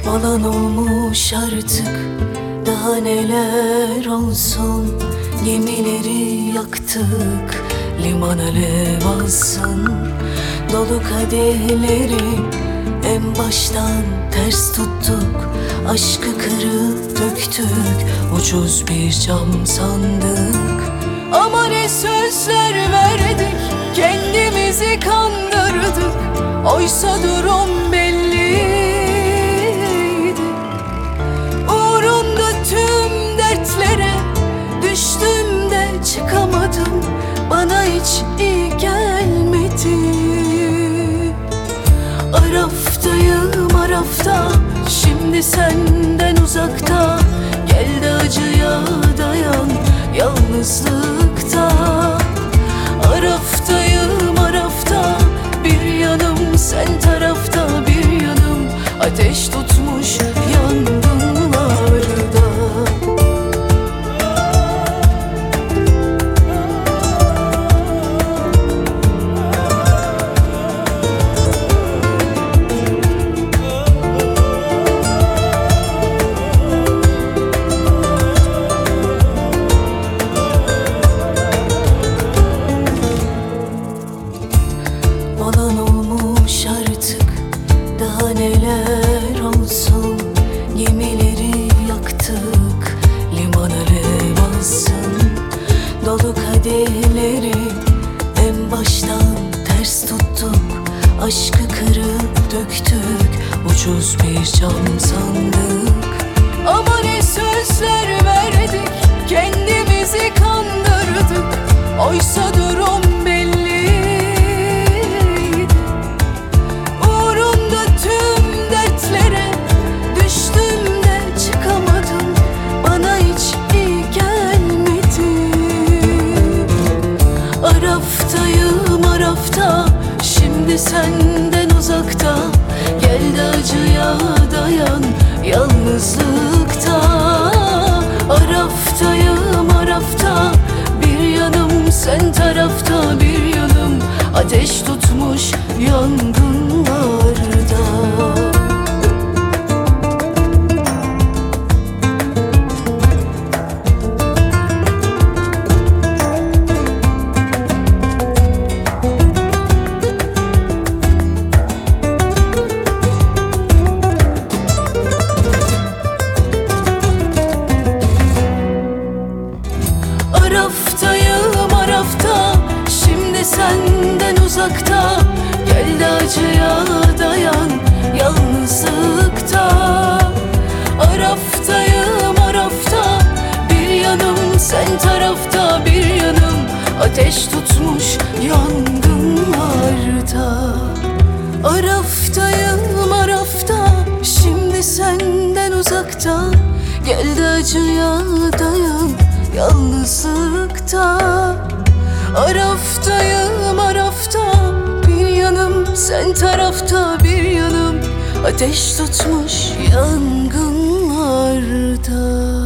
Olan olmuş artık, daha neler olsun. Gemileri yaktık, liman alev alsın. Dolu kadehleri en baştan ters tuttuk. Aşkı kırıp döktük, ucuz bir cam sandık. Ama ne sözler verdik, kendimizi kandırdık. Oysa durum belliydi. Uğrunda tüm dertlere düştüm de çıkamadım. Bana hiç iyi gelmedi. Araftayım arafta, şimdi senden uzakta. Gel de acıya dayan yalnızlıkta. Araftayım arafta, bir yanım sen tarafta, bir yanım ateş tutmuş yangınlarda. Olan olmuş artık, daha neler olsun. Gemileri yaktık, liman alev alsın. Dolu kadehleri en baştan ters tuttuk. Aşkı kırıp döktük, ucuz bir cam sandık. Ama ne sözler verdik, kendimizi kandırdık. Oysa durum belliydi. Uğrunda tüm dertlere düştüm de çıkamadım. Bana hiç iyi gelmedi. Araftayım arafta, şimdi senden uzakta. Gel de acıya dayan yalnızlıkta. Araftayım arafta, bir yanım sen tarafta, bir yanım ateş tutmuş yangınlarda. Araftayım arafta, şimdi senden uzakta. Gel de acıya dayan yalnızlıkta. Araftayım arafta, bir yanım sen tarafta, bir yanım ateş tutmuş yangınlarda. Araftayım arafta, şimdi senden uzakta. Gel de acıya dayan yalnızlıkta. Araftayım arafta, bir yanım sen tarafta, bir yanım ateş tutmuş yangınlarda.